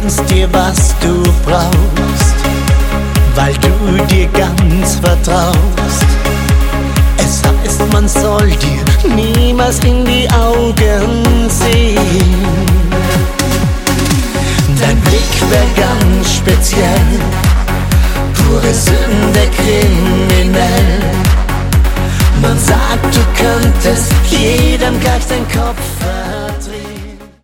gönnst dir, was du brauchst, weil du dir ganz vertraust. Es heißt, man soll dir niemals in die Augen sehen. Dein Blick wär ganz speziell, pure Sünde, kriminell. Man sagt, du könntest jedem gleich den Kopf